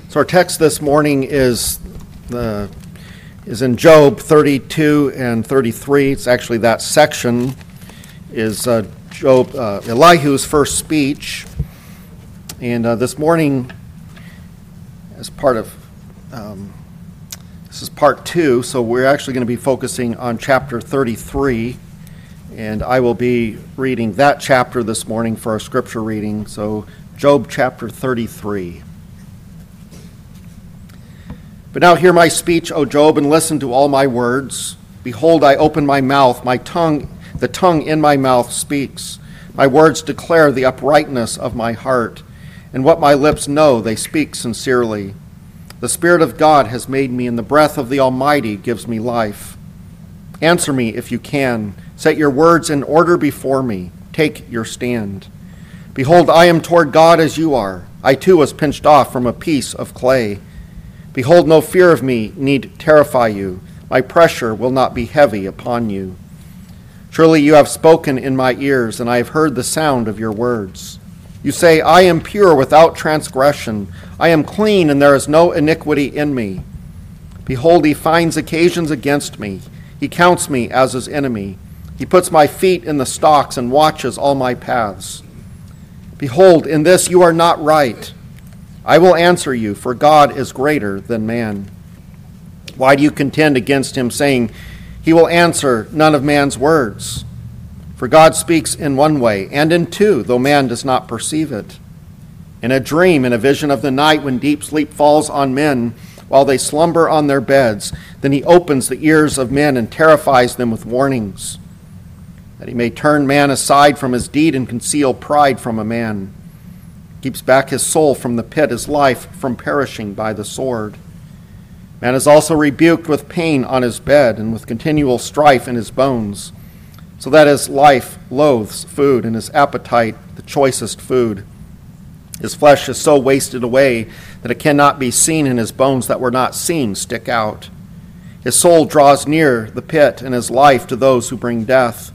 So our text this morning is in Job 32 and 33. It's actually that section is Elihu's first speech. And this morning, as part of this is part 2, so we're actually going to be focusing on chapter 33, and I will be reading that chapter this morning for our scripture reading. So Job chapter 33. But now hear my speech, O Job, and listen to all my words. Behold, I open my mouth, the tongue in my mouth speaks. My words declare the uprightness of my heart, and what my lips know, they speak sincerely. The Spirit of God has made me, and the breath of the Almighty gives me life. Answer me if you can. Set your words in order before me. Take your stand. Behold, I am toward God as you are. I too was pinched off from a piece of clay. Behold, no fear of me need terrify you. My pressure will not be heavy upon you. Surely you have spoken in my ears, and I have heard the sound of your words. You say, I am pure without transgression. I am clean, and there is no iniquity in me. Behold, he finds occasions against me. He counts me as his enemy. He puts my feet in the stocks and watches all my paths. Behold, in this you are not right. I will answer you, for God is greater than man. Why do you contend against him, saying, he will answer none of man's words? For God speaks in one way, and in two, though man does not perceive it. In a dream, in a vision of the night, when deep sleep falls on men, while they slumber on their beds, then he opens the ears of men and terrifies them with warnings, that he may turn man aside from his deed and conceal pride from a man. Keeps back his soul from the pit, his life from perishing by the sword. Man is also rebuked with pain on his bed and with continual strife in his bones, so that his life loathes food and his appetite the choicest food. His flesh is so wasted away that it cannot be seen, and his bones that were not seen stick out. His soul draws near the pit, and his life to those who bring death.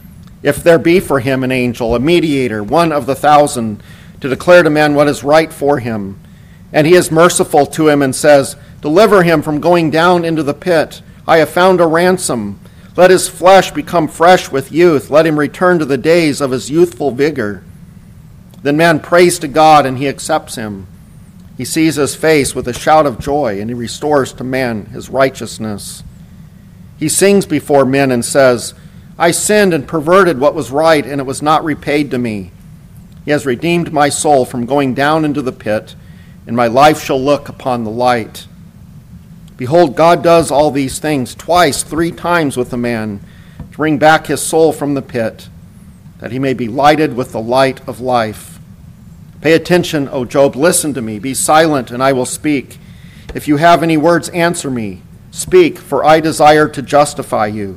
If there be for him an angel, a mediator, one of the 1,000, to declare to men what is right for him, and he is merciful to him and says, deliver him from going down into the pit. I have found a ransom. Let his flesh become fresh with youth. Let him return to the days of his youthful vigor. Then man prays to God, and he accepts him. He sees his face with a shout of joy, and he restores to man his righteousness. He sings before men and says, I sinned and perverted what was right, and it was not repaid to me. He has redeemed my soul from going down into the pit, and my life shall look upon the light. Behold, God does all these things twice, 3 times with a man, to bring back his soul from the pit, that he may be lighted with the light of life. Pay attention, O Job, listen to me. Be silent, and I will speak. If you have any words, answer me. Speak, for I desire to justify you.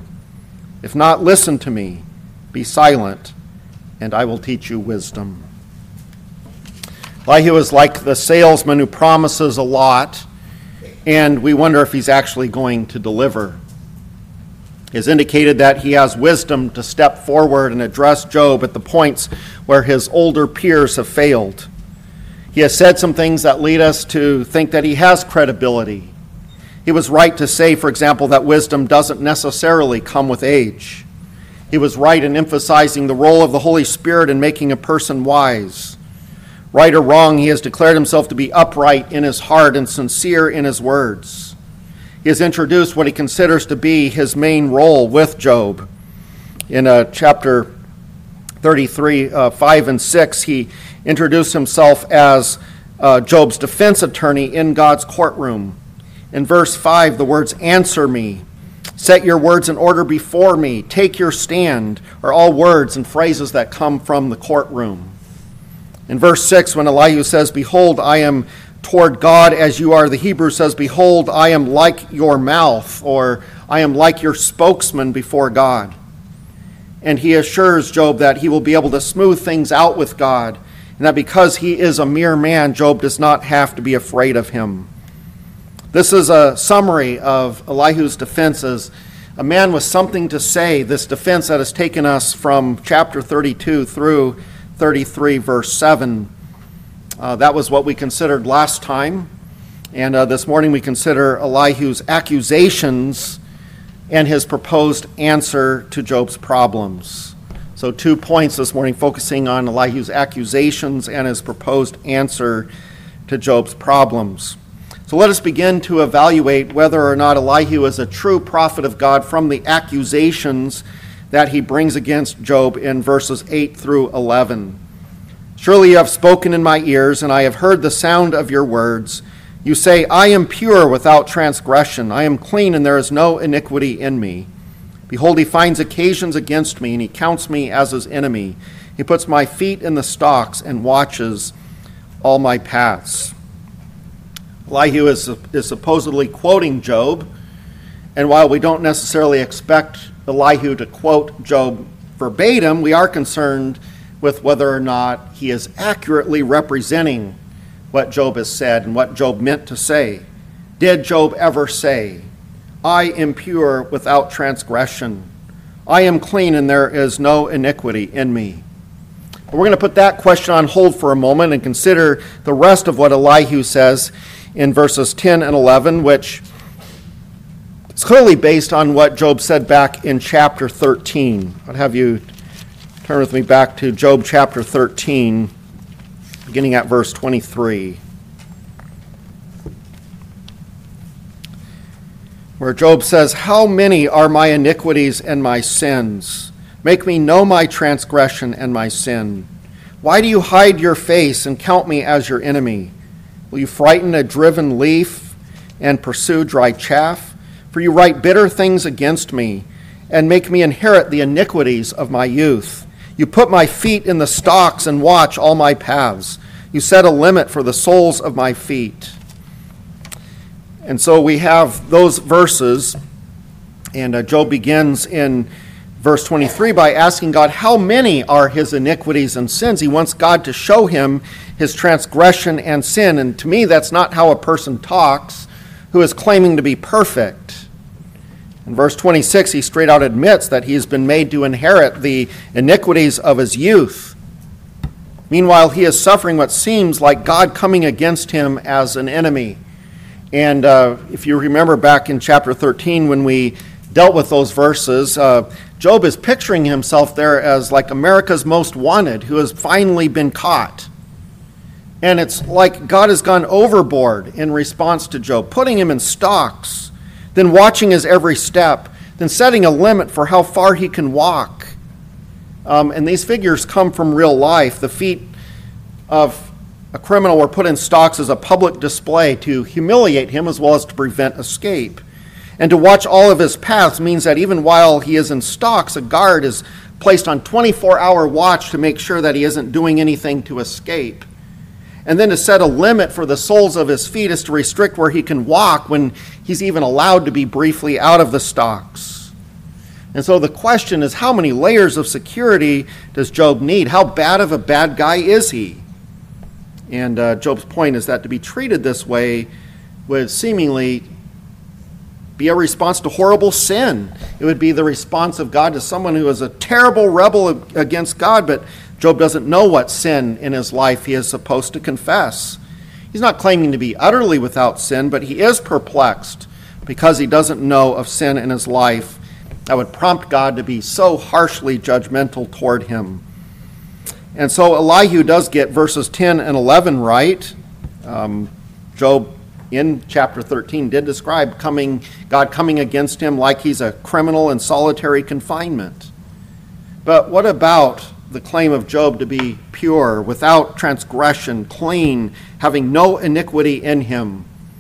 If not, listen to me. Be silent, and I will teach you wisdom. Elihu is like the salesman who promises a lot, and we wonder if he's actually going to deliver. He has indicated that he has wisdom to step forward and address Job at the points where his older peers have failed. He has said some things that lead us to think that he has credibility. He was right to say, for example, that wisdom doesn't necessarily come with age. He was right in emphasizing the role of the Holy Spirit in making a person wise. Right or wrong, he has declared himself to be upright in his heart and sincere in his words. He has introduced what he considers to be his main role with Job. In chapter 33, 5 and 6, he introduced himself as Job's defense attorney in God's courtroom. In verse 5, the words, answer me, set your words in order before me, take your stand, are all words and phrases that come from the courtroom. In verse 6, when Elihu says, behold, I am toward God as you are, the Hebrew says, behold, I am like your mouth, or I am like your spokesman before God. And he assures Job that he will be able to smooth things out with God, and that because he is a mere man, Job does not have to be afraid of him. This is a summary of Elihu's defense as a man with something to say, this defense that has taken us from chapter 32 through 33, verse 7. That was what we considered last time. And this morning we consider Elihu's accusations and his proposed answer to Job's problems. So 2 points this morning, focusing on Elihu's accusations and his proposed answer to Job's problems. So let us begin to evaluate whether or not Elihu is a true prophet of God from the accusations that he brings against Job in verses 8 through 11. Surely you have spoken in my ears, and I have heard the sound of your words. You say, I am pure without transgression. I am clean, and there is no iniquity in me. Behold, he finds occasions against me, and he counts me as his enemy. He puts my feet in the stocks and watches all my paths. Elihu is supposedly quoting Job, and while we don't necessarily expect Elihu to quote Job verbatim, we are concerned with whether or not he is accurately representing what Job has said and what Job meant to say. Did Job ever say, I am pure without transgression. I am clean and there is no iniquity in me? We're going to put that question on hold for a moment and consider the rest of what Elihu says in verses 10 and 11, which is clearly based on what Job said back in chapter 13. I'd have you turn with me back to Job chapter 13, beginning at verse 23, where Job says, How many are my iniquities and my sins? Make me know my transgression and my sin. Why do you hide your face and count me as your enemy? Will you frighten a driven leaf and pursue dry chaff? For you write bitter things against me and make me inherit the iniquities of my youth. You put my feet in the stocks and watch all my paths. You set a limit for the soles of my feet. And so we have those verses, and Job begins in verse 23 by asking God, how many are his iniquities and sins? He wants God to show him his transgression and sin. And to me, that's not how a person talks who is claiming to be perfect. In verse 26, he straight out admits that he has been made to inherit the iniquities of his youth. Meanwhile, he is suffering what seems like God coming against him as an enemy. And if you remember back in chapter 13 when we dealt with those verses, Job is picturing himself there as like America's most wanted, who has finally been caught. And it's like God has gone overboard in response to Job, putting him in stocks, then watching his every step, then setting a limit for how far he can walk. And these figures come from real life. The feet of a criminal were put in stocks as a public display to humiliate him as well as to prevent escape. And to watch all of his paths means that even while he is in stocks, a guard is placed on 24-hour watch to make sure that he isn't doing anything to escape. And then to set a limit for the soles of his feet is to restrict where he can walk when he's even allowed to be briefly out of the stocks. And so the question is, how many layers of security does Job need? How bad of a bad guy is he? And Job's point is that to be treated this way would seemingly be a response to horrible sin. It would be the response of God to someone who is a terrible rebel against God, but Job doesn't know what sin in his life he is supposed to confess. He's not claiming to be utterly without sin, but he is perplexed because he doesn't know of sin in his life that would prompt God to be so harshly judgmental toward him. And so Elihu does get verses 10 and 11 right. Job in chapter 13 did describe God coming against him like he's a criminal in solitary confinement. But what about the claim of Job to be pure, without transgression, clean, having no iniquity in him?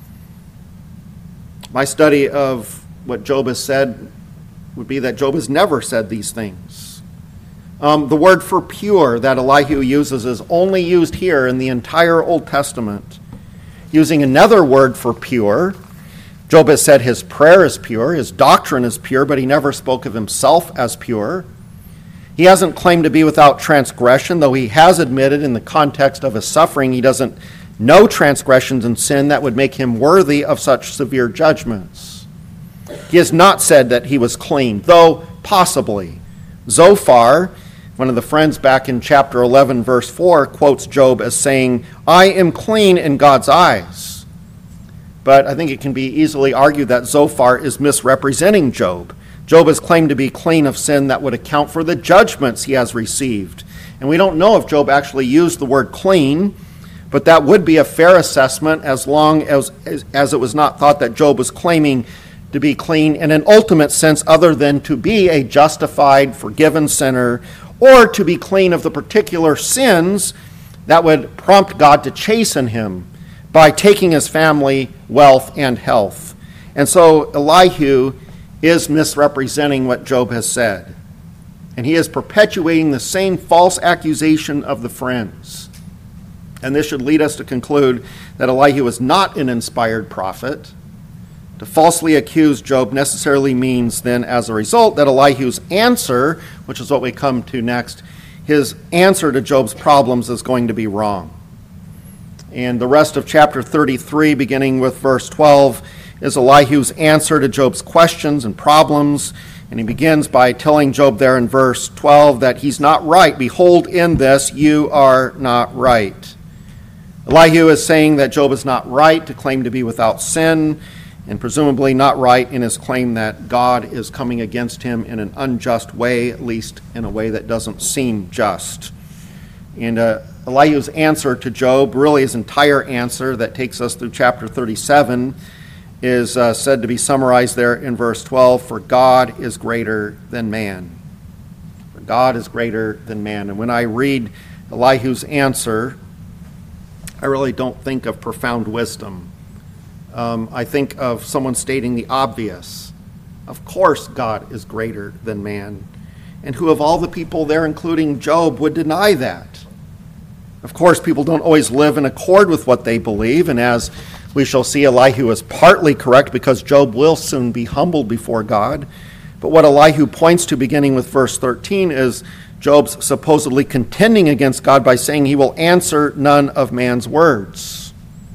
My study of what Job has said would be that Job has never said these things. The word for pure that Elihu uses is only used here in the entire Old Testament. Using another word for pure, Job has said his prayer is pure, his doctrine is pure, but he never spoke of himself as pure. He hasn't claimed to be without transgression, though he has admitted in the context of his suffering he doesn't know transgressions and sin that would make him worthy of such severe judgments. He has not said that he was clean, though possibly. Zophar, one of the friends back in chapter 11, verse 4, quotes Job as saying, I am clean in God's eyes. but I think it can be easily argued that Zophar is misrepresenting Job. Job is claimed to be clean of sin that would account for the judgments he has received. And we don't know if Job actually used the word clean, but that would be a fair assessment as long as it was not thought that Job was claiming to be clean in an ultimate sense other than to be a justified, forgiven sinner, or to be clean of the particular sins that would prompt God to chasten him by taking his family, wealth, and health. And so Elihu is misrepresenting what Job has said. And he is perpetuating the same false accusation of the friends. And this should lead us to conclude that Elihu is not an inspired prophet. To falsely accuse Job necessarily means then, as a result, that Elihu's answer, which is what we come to next, his answer to Job's problems is going to be wrong. And the rest of chapter 33, beginning with verse 12, is Elihu's answer to Job's questions and problems. And he begins by telling Job there in verse 12 that he's not right. Behold, in this you are not right. Elihu is saying that Job is not right to claim to be without sin, and presumably not right in his claim that God is coming against him in an unjust way, at least in a way that doesn't seem just. And Elihu's answer to Job, really his entire answer that takes us through chapter 37, is said to be summarized there in verse 12, for God is greater than man. For God is greater than man. And when I read Elihu's answer, I really don't think of profound wisdom. I think of someone stating the obvious. Of course God is greater than man. And who of all the people there, including Job, would deny that? Of course, people don't always live in accord with what they believe, and as we shall see, Elihu is partly correct because Job will soon be humbled before God. But what Elihu points to, beginning with verse 13, is Job's supposedly contending against God by saying he will answer none of man's words.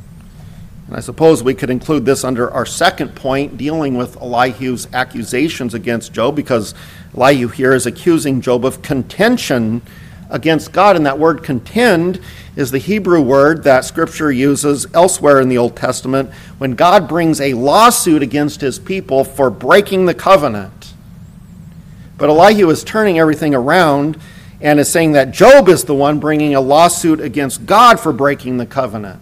And I suppose we could include this under our second point, dealing with Elihu's accusations against Job, because Elihu here is accusing Job of contention against God, and that word contend is the Hebrew word that Scripture uses elsewhere in the Old Testament when God brings a lawsuit against his people for breaking the covenant. But Elihu is turning everything around and is saying that Job is the one bringing a lawsuit against God for breaking the covenant.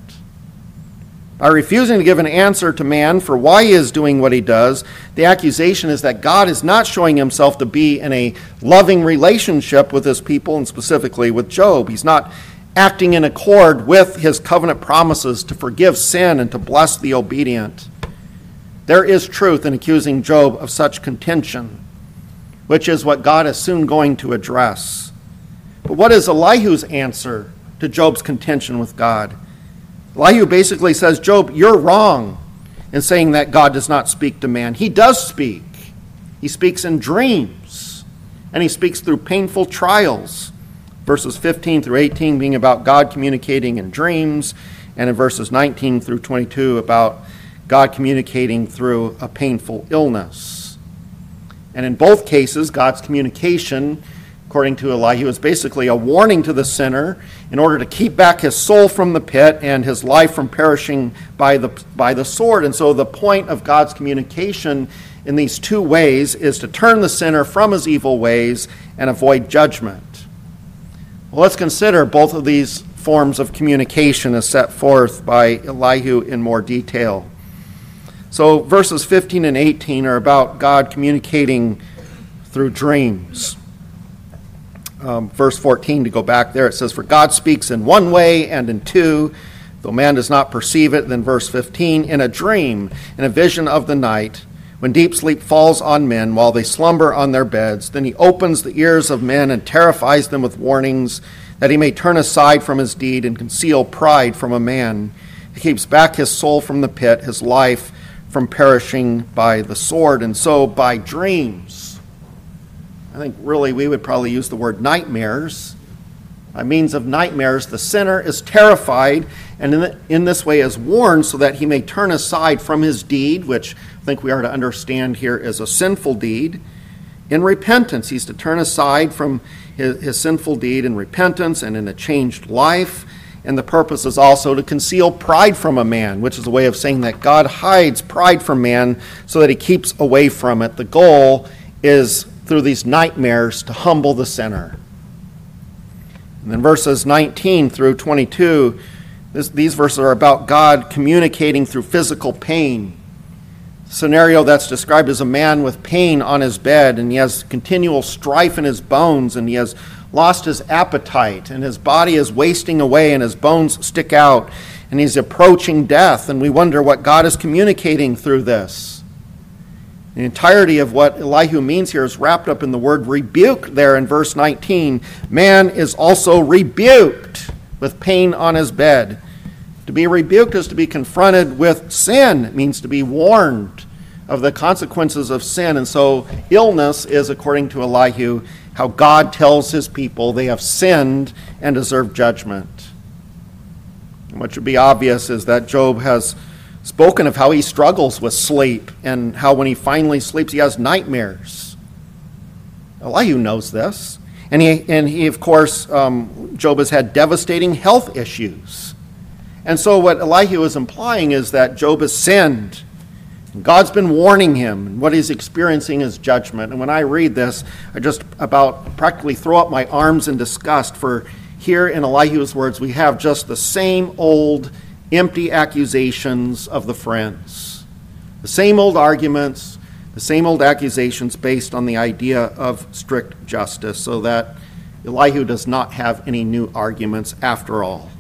By refusing to give an answer to man for why he is doing what he does, the accusation is that God is not showing himself to be in a loving relationship with his people, and specifically with Job. He's not acting in accord with his covenant promises to forgive sin and to bless the obedient. There is truth in accusing Job of such contention, which is what God is soon going to address. But what is Elihu's answer to Job's contention with God? Elihu basically says, Job, you're wrong in saying that God does not speak to man. He does speak. He speaks in dreams, and he speaks through painful trials. Verses 15 through 18 being about God communicating in dreams, and in verses 19 through 22 about God communicating through a painful illness. And in both cases, God's communication, according to Elihu, is basically a warning to the sinner in order to keep back his soul from the pit and his life from perishing by the sword. And so the point of God's communication in these two ways is to turn the sinner from his evil ways and avoid judgment. Well, let's consider both of these forms of communication as set forth by Elihu in more detail. So verses 15 and 18 are about God communicating through dreams. Verse 14, to go back there, it says, for God speaks in one way and in two, though man does not perceive it. Then verse 15, in a dream, in a vision of the night, when deep sleep falls on men while they slumber on their beds, then he opens the ears of men and terrifies them with warnings, that he may turn aside from his deed and conceal pride from a man. He keeps back his soul from the pit, his life from perishing by the sword. And so by dreams, I think really we would probably use the word nightmares. By means of nightmares, the sinner is terrified and in this way is warned so that he may turn aside from his deed, which I think we are to understand here as a sinful deed, in repentance. He's to turn aside from his sinful deed in repentance and in a changed life. And the purpose is also to conceal pride from a man, which is a way of saying that God hides pride from man so that he keeps away from it. The goal is, through these nightmares, to humble the sinner. And then verses 19 through 22, these verses are about God communicating through physical pain. The scenario that's described as a man with pain on his bed, and he has continual strife in his bones, and he has lost his appetite, and his body is wasting away, and his bones stick out, and he's approaching death, and we wonder what God is communicating through this. The entirety of what Elihu means here is wrapped up in the word rebuke there in verse 19. Man is also rebuked with pain on his bed. To be rebuked is to be confronted with sin. It means to be warned of the consequences of sin. And so illness is, according to Elihu, how God tells his people they have sinned and deserve judgment. And what should be obvious is that Job has spoken of how he struggles with sleep and how when he finally sleeps he has nightmares. Elihu knows this. And he of course, Job has had devastating health issues. And so what Elihu is implying is that Job has sinned. God's been warning him, and what he's experiencing is judgment. And when I read this, I just about practically throw up my arms in disgust, for here in Elihu's words, we have just the same old empty accusations of the friends. The same old arguments, the same old accusations based on the idea of strict justice, so that Elihu does not have any new arguments after all.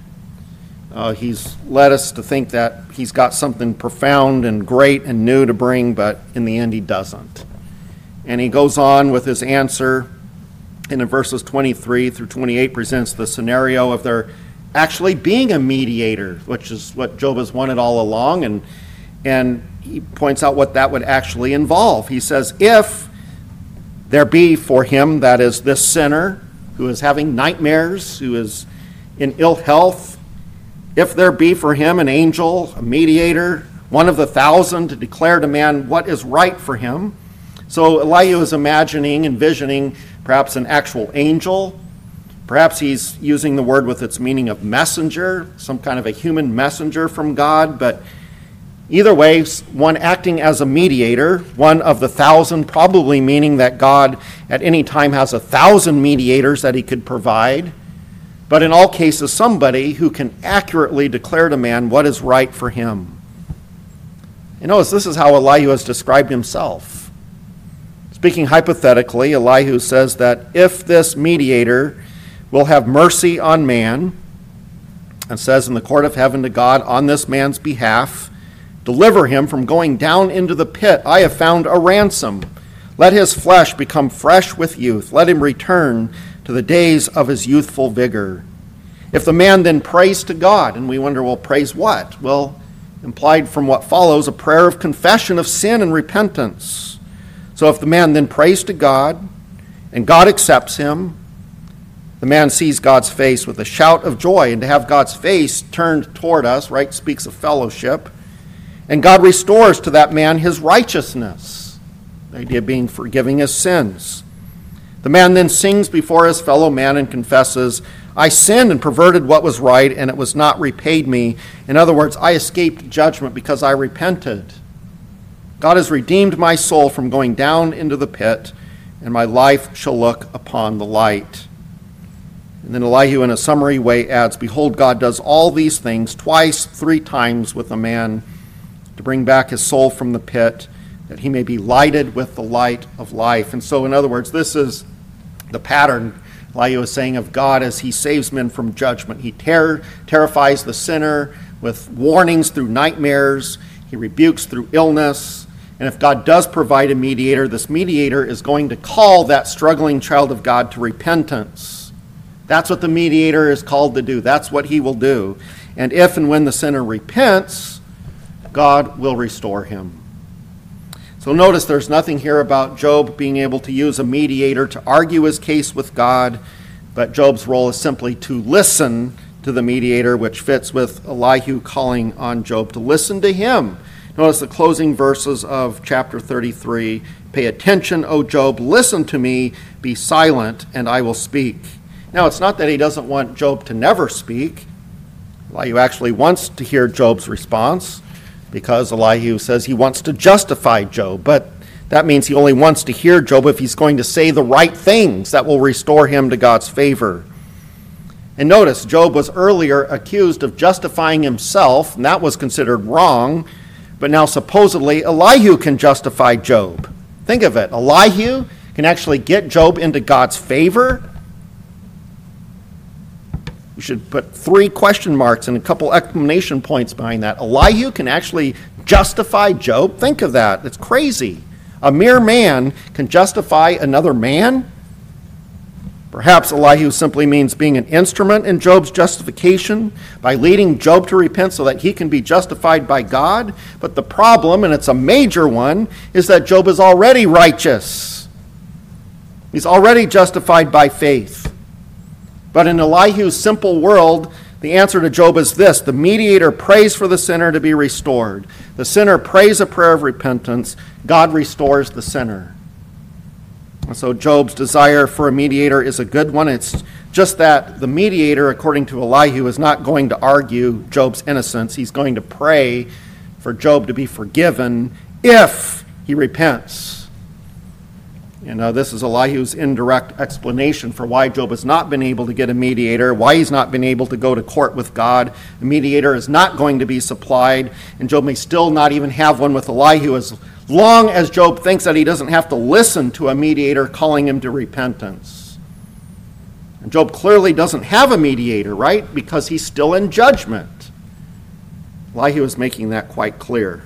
He's led us to think that he's got something profound and great and new to bring, but in the end he doesn't. And he goes on with his answer, and in verses 23 through 28 presents the scenario of there actually being a mediator, which is what Job has wanted all along, and he points out what that would actually involve. He says, if there be for him, that is this sinner who is having nightmares, who is in ill health, if there be for him an angel, a mediator, one of the 1,000 to declare to man what is right for him. So Elihu is envisioning perhaps an actual angel. Perhaps he's using the word with its meaning of messenger, some kind of a human messenger from God. But either way, one acting as a mediator, one of the 1,000, probably meaning that God at any time has 1,000 mediators that he could provide. But in all cases, somebody who can accurately declare to man what is right for him. You notice this is how Elihu has described himself. Speaking hypothetically, Elihu says that if this mediator will have mercy on man, and says in the court of heaven to God on this man's behalf, deliver him from going down into the pit, I have found a ransom. Let his flesh become fresh with youth. Let him return to the days of his youthful vigor. If the man then prays to God, and we wonder, well, praise what? Well, implied from what follows, a prayer of confession of sin and repentance. So if the man then prays to God, and God accepts him, the man sees God's face with a shout of joy, and to have God's face turned toward us, right, speaks of fellowship, and God restores to that man his righteousness, the idea being forgiving his sins. The man then sings before his fellow man and confesses, I sinned and perverted what was right, and it was not repaid me. In other words, I escaped judgment because I repented. God has redeemed my soul from going down into the pit, and my life shall look upon the light. And then Elihu in a summary way adds, behold, God does all these things twice, 3 times with a man to bring back his soul from the pit, that he may be lighted with the light of life. And so, in other words, this is the pattern Elihu is saying of God as he saves men from judgment. He terrifies the sinner with warnings through nightmares. He rebukes through illness. And if God does provide a mediator, this mediator is going to call that struggling child of God to repentance. That's what the mediator is called to do. That's what he will do. And if and when the sinner repents, God will restore him. So notice there's nothing here about Job being able to use a mediator to argue his case with God, but Job's role is simply to listen to the mediator, which fits with Elihu calling on Job to listen to him. Notice the closing verses of chapter 33. Pay attention, O Job, listen to me, be silent, and I will speak. Now, it's not that he doesn't want Job to never speak. Elihu actually wants to hear Job's response because Elihu says he wants to justify Job, but that means he only wants to hear Job if he's going to say the right things that will restore him to God's favor. And notice, Job was earlier accused of justifying himself, and that was considered wrong, but now supposedly Elihu can justify Job. Think of it, Elihu can actually get Job into God's favor. You should put 3 question marks and a couple exclamation points behind that. Elihu can actually justify Job. Think of that. It's crazy. A mere man can justify another man? Perhaps Elihu simply means being an instrument in Job's justification by leading Job to repent so that he can be justified by God. But the problem, and it's a major one, is that Job is already righteous. He's already justified by faith. But in Elihu's simple world, the answer to Job is this: the mediator prays for the sinner to be restored. The sinner prays a prayer of repentance. God restores the sinner. And so Job's desire for a mediator is a good one. It's just that the mediator, according to Elihu, is not going to argue Job's innocence. He's going to pray for Job to be forgiven if he repents. This is Elihu's indirect explanation for why Job has not been able to get a mediator, why he's not been able to go to court with God. A mediator is not going to be supplied, and Job may still not even have one with Elihu as long as Job thinks that he doesn't have to listen to a mediator calling him to repentance. And Job clearly doesn't have a mediator, right? Because he's still in judgment. Elihu is making that quite clear.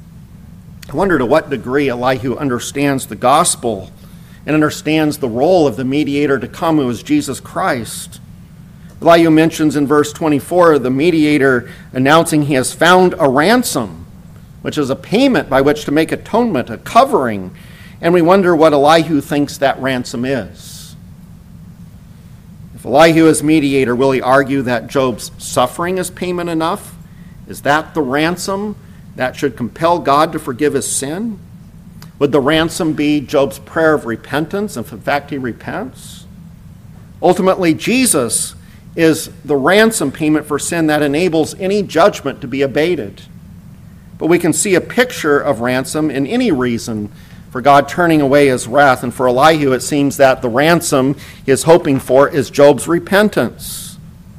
I wonder to what degree Elihu understands the gospel and understands the role of the mediator to come, who is Jesus Christ. Elihu mentions in verse 24 the mediator announcing he has found a ransom, which is a payment by which to make atonement, a covering. And we wonder what Elihu thinks that ransom is. If Elihu is mediator, will he argue that Job's suffering is payment enough? Is that the ransom that should compel God to forgive his sin? Would the ransom be Job's prayer of repentance, if in fact he repents? Ultimately, Jesus is the ransom payment for sin that enables any judgment to be abated. But we can see a picture of ransom in any reason for God turning away his wrath. And for Elihu, it seems that the ransom he is hoping for is Job's repentance.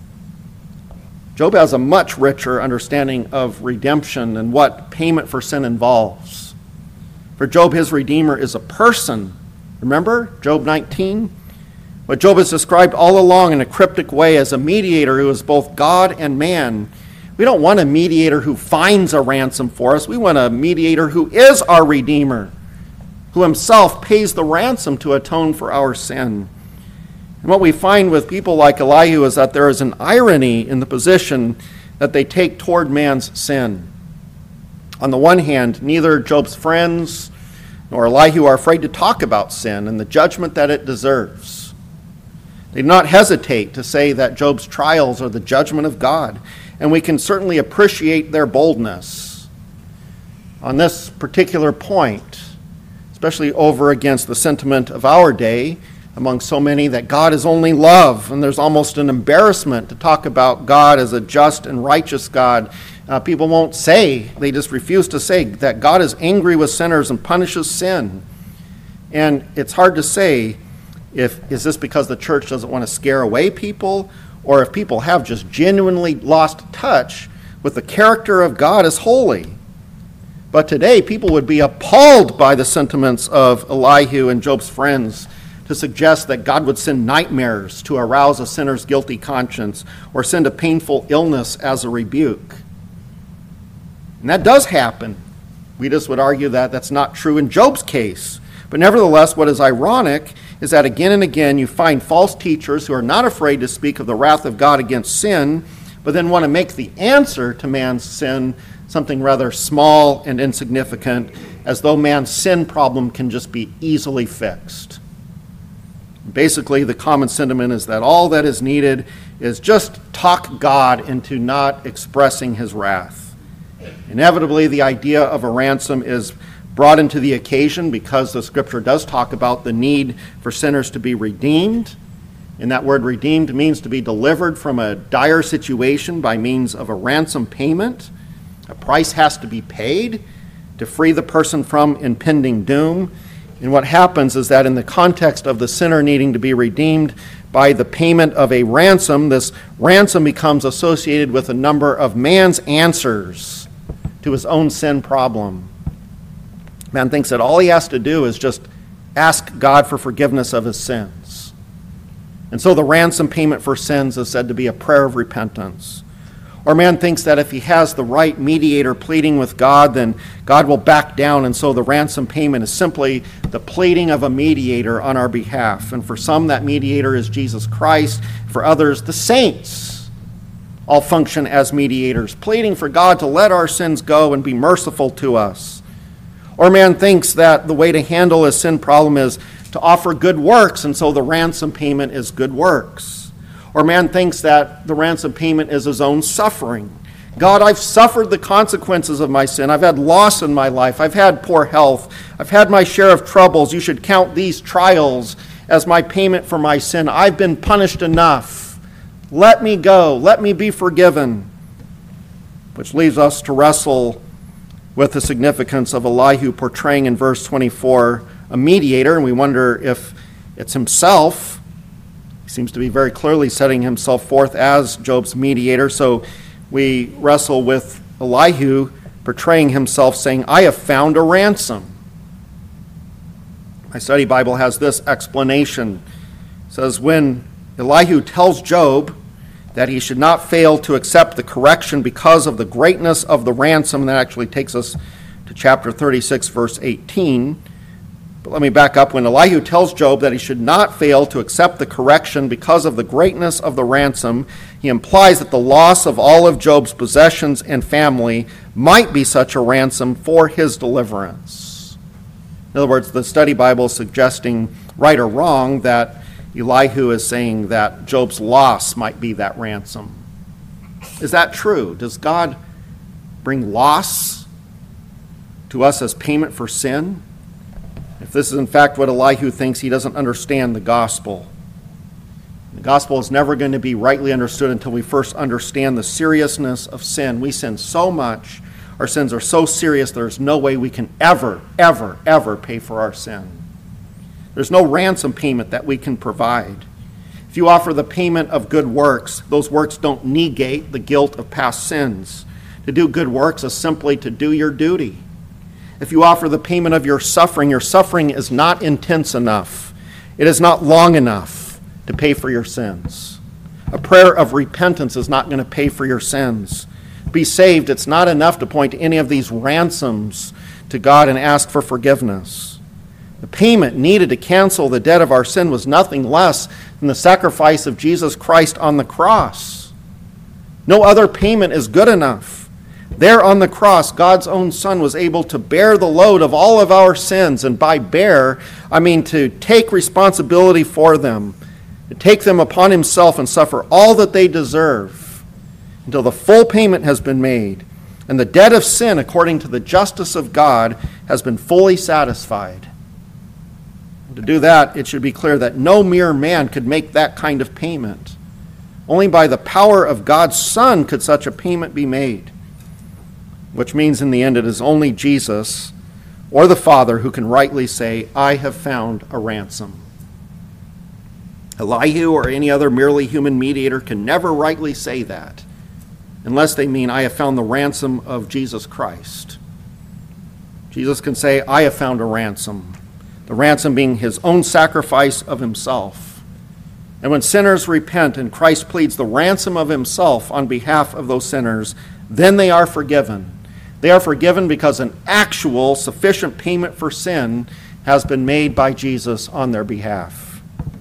Job has a much richer understanding of redemption and what payment for sin involves. For Job, his Redeemer is a person. Remember Job 19? What Job has described all along in a cryptic way as a mediator who is both God and man. We don't want a mediator who finds a ransom for us. We want a mediator who is our Redeemer, who himself pays the ransom to atone for our sin. And what we find with people like Elihu is that there is an irony in the position that they take toward man's sin. On the one hand, neither Job's friends nor Elihu are afraid to talk about sin and the judgment that it deserves. They do not hesitate to say that Job's trials are the judgment of God, and we can certainly appreciate their boldness. On this particular point, especially over against the sentiment of our day, among so many that God is only love, and there's almost an embarrassment to talk about God as a just and righteous God. People won't say, they just refuse to say that God is angry with sinners and punishes sin. And it's hard to say is this because the church doesn't want to scare away people, or if people have just genuinely lost touch with the character of God as holy. But today, people would be appalled by the sentiments of Elihu and Job's friends to suggest that God would send nightmares to arouse a sinner's guilty conscience or send a painful illness as a rebuke. And that does happen. We just would argue that that's not true in Job's case. But nevertheless, what is ironic is that again and again you find false teachers who are not afraid to speak of the wrath of God against sin, but then want to make the answer to man's sin something rather small and insignificant, as though man's sin problem can just be easily fixed. Basically, the common sentiment is that all that is needed is just talk God into not expressing his wrath. Inevitably, the idea of a ransom is brought into the occasion because the scripture does talk about the need for sinners to be redeemed. And that word redeemed means to be delivered from a dire situation by means of a ransom payment. A price has to be paid to free the person from impending doom. And what happens is that in the context of the sinner needing to be redeemed by the payment of a ransom, this ransom becomes associated with a number of man's answers to his own sin problem. Man thinks that all he has to do is just ask God for forgiveness of his sins. And so the ransom payment for sins is said to be a prayer of repentance. Or man thinks that if he has the right mediator pleading with God, then God will back down, and so the ransom payment is simply the pleading of a mediator on our behalf. And for some, that mediator is Jesus Christ. For others, the saints all function as mediators, pleading for God to let our sins go and be merciful to us. Or man thinks that the way to handle his sin problem is to offer good works, and so the ransom payment is good works. Or man thinks that the ransom payment is his own suffering. God, I've suffered the consequences of my sin. I've had loss in my life. I've had poor health. I've had my share of troubles. You should count these trials as my payment for my sin. I've been punished enough. Let me go. Let me be forgiven. Which leaves us to wrestle with the significance of Elihu portraying in verse 24 a mediator, and we wonder if it's himself. He seems to be very clearly setting himself forth as Job's mediator, so we wrestle with Elihu portraying himself saying, I have found a ransom. My study Bible has this explanation. It says, when Elihu tells Job that he should not fail to accept the correction because of the greatness of the ransom, and that actually takes us to chapter 36, verse 18. But let me back up. When Elihu tells Job that he should not fail to accept the correction because of the greatness of the ransom, he implies that the loss of all of Job's possessions and family might be such a ransom for his deliverance. In other words, the study Bible is suggesting, right or wrong, that Elihu is saying that Job's loss might be that ransom. Is that true? Does God bring loss to us as payment for sin? If this is in fact what Elihu thinks, he doesn't understand the gospel. The gospel is never going to be rightly understood until we first understand the seriousness of sin. We sin so much, our sins are so serious, there's no way we can ever pay for our sin. There's no ransom payment that we can provide. If you offer the payment of good works, those works don't negate the guilt of past sins. To do good works is simply to do your duty. If you offer the payment of your suffering is not intense enough. It is not long enough to pay for your sins. A prayer of repentance is not going to pay for your sins. Be saved, it's not enough to point to any of these ransoms to God and ask for forgiveness. The payment needed to cancel the debt of our sin was nothing less than the sacrifice of Jesus Christ on the cross. No other payment is good enough. There on the cross, God's own Son was able to bear the load of all of our sins, and by bear, I mean to take responsibility for them, to take them upon himself and suffer all that they deserve until the full payment has been made, and the debt of sin, according to the justice of God, has been fully satisfied. To do that, it should be clear that no mere man could make that kind of payment. Only by the power of God's Son could such a payment be made, which means in the end it is only Jesus or the Father who can rightly say, I have found a ransom. Elihu or any other merely human mediator can never rightly say that unless they mean, I have found the ransom of Jesus Christ. Jesus can say, I have found a ransom. The ransom being his own sacrifice of himself. And when sinners repent and Christ pleads the ransom of himself on behalf of those sinners, then they are forgiven. They are forgiven because an actual sufficient payment for sin has been made by Jesus on their behalf.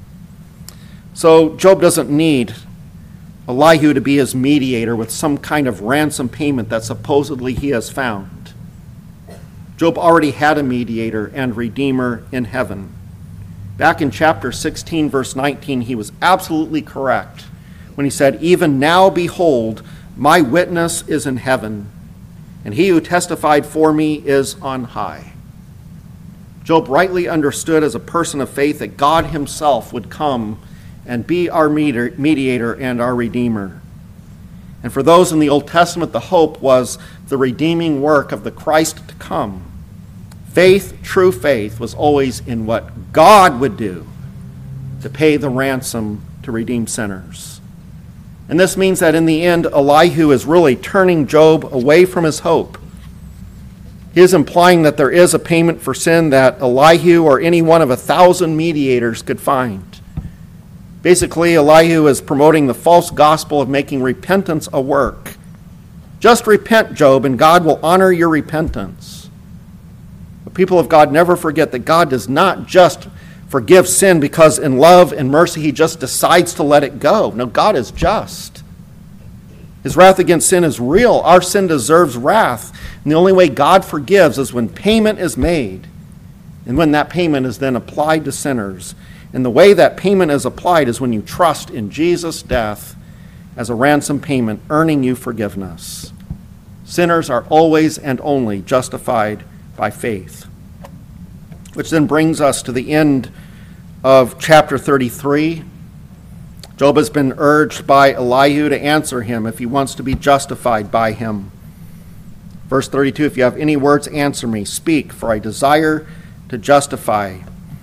So Job doesn't need Elihu to be his mediator with some kind of ransom payment that supposedly he has found. Job already had a mediator and redeemer in heaven. Back in chapter 16, verse 19, he was absolutely correct when he said, even now, behold, my witness is in heaven, and he who testified for me is on high. Job rightly understood as a person of faith that God himself would come and be our mediator and our Redeemer. And for those in the Old Testament, the hope was the redeeming work of the Christ to come. Faith, true faith, was always in what God would do to pay the ransom to redeem sinners. And this means that in the end, Elihu is really turning Job away from his hope. He is implying that there is a payment for sin that Elihu or any one of 1,000 mediators could find. Basically, Elihu is promoting the false gospel of making repentance a work. Just repent, Job, and God will honor your repentance. The people of God never forget that God does not just forgive sin because in love and mercy he just decides to let it go. No, God is just. His wrath against sin is real. Our sin deserves wrath. And the only way God forgives is when payment is made and when that payment is then applied to sinners. And the way that payment is applied is when you trust in Jesus' death as a ransom payment, earning you forgiveness. Sinners are always and only justified by faith. Which then brings us to the end of chapter 33. Job has been urged by Elihu to answer him if he wants to be justified by him. Verse 32, if you have any words, answer me. Speak, for I desire to justify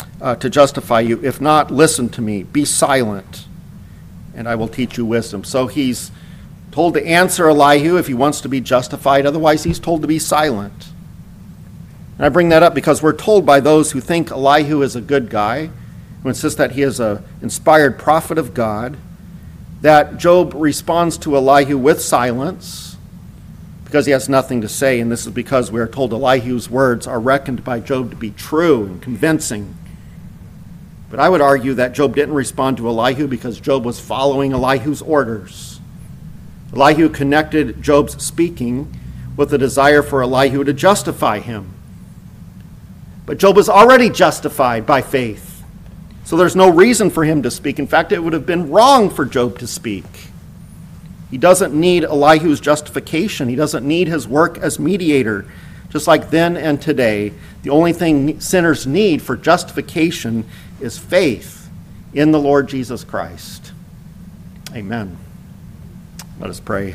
you. If not, listen to me. Be silent, and I will teach you wisdom. So he's told to answer Elihu if he wants to be justified. Otherwise, he's told to be silent. And I bring that up because we're told by those who think Elihu is a good guy, who insist that he is an inspired prophet of God, that Job responds to Elihu with silence because he has nothing to say. And this is because we are told Elihu's words are reckoned by Job to be true and convincing. But I would argue that Job didn't respond to Elihu because Job was following Elihu's orders. Elihu connected Job's speaking with the desire for Elihu to justify him. But Job was already justified by faith. So there's no reason for him to speak. In fact, it would have been wrong for Job to speak. He doesn't need Elihu's justification. He doesn't need his work as mediator. Just like then and today, the only thing sinners need for justification is faith in the Lord Jesus Christ. Amen. Let us pray.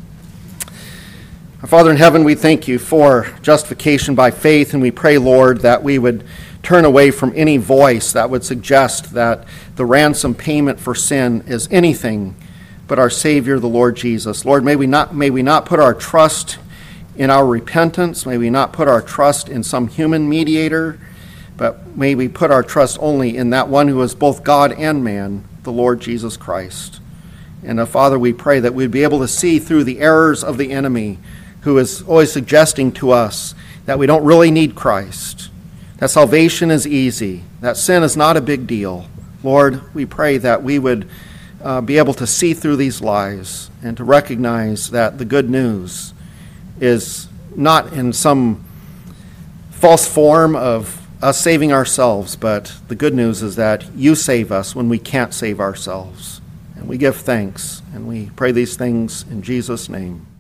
Our Father in heaven, we thank you for justification by faith, and we pray, Lord, that we would turn away from any voice that would suggest that the ransom payment for sin is anything but our Savior, the Lord Jesus. Lord, may we not put our trust in our repentance. May we not put our trust in some human mediator, but may we put our trust only in that one who is both God and man, the Lord Jesus Christ. And Father, we pray that we'd be able to see through the errors of the enemy, who is always suggesting to us that we don't really need Christ, that salvation is easy, that sin is not a big deal. Lord, we pray that we would be able to see through these lies and to recognize that the good news is not in some false form of us saving ourselves, but the good news is that you save us when we can't save ourselves. And we give thanks, and we pray these things in Jesus' name.